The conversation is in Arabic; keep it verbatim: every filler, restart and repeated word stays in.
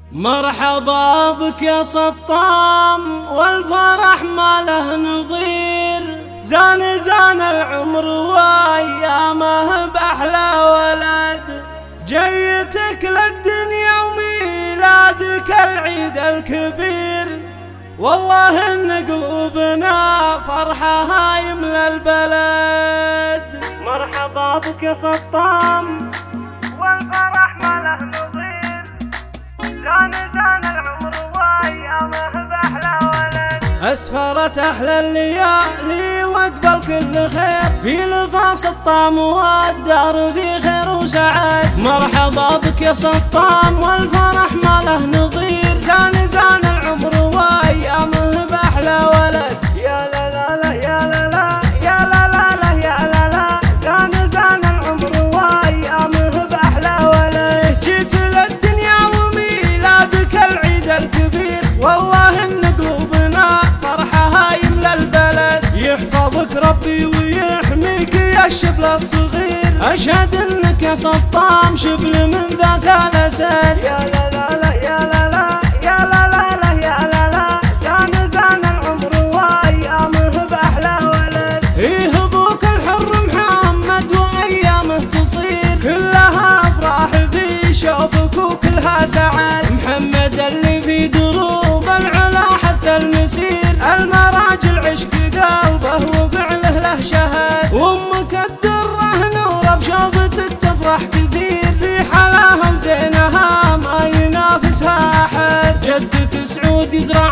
مرحبا بك يا سطام والفرح ما له نظير، زان زان العمر وايامه باحلى ولد، جيتك للدنيا وميلادك العيد الكبير، والله ان قلوبنا فرحها يملى البلد. مرحبا بك يا سطام والفرح ما له نظير، زان زان العمر وايامه باحلى ولد، اسفرت احلى الليالي واقبل كل خير، في لفا سطام والدار في خير وسعاد. مرحبا بك يا سطام والفرح ما له نظير، زان زان العمر وايامه باحلى ولد. يا لا لا لا يا لا لا يا لا لا لا يا لا لا، زان زان العمر وايامه باحلى ولد، جيت للدنيا وميلادك العيد الكبير، والله ان قلوبنا فرحها يملى البلد، يحفظك ربي ويحميك يا الشبل الصغير، اشهد انك يا سطام شبل من ذاك الاسد. يا لا لا لا يا لا لا يا لا لا لا يا لا لا، زان زان العمر وايامه باحلى ولد، ايه ابوك الحر محمد وايامه تصير، كلها افراح في شوفك وكلها سعاد، محمد اللي في دروب العلا حتى المسير، المراجل عشق قلبه وفعله له شهاد، وامك الدره نوره بشوفتك تفرح كثير، في حلاها وزينها ما ينافسها احد، جدك سعود يزرع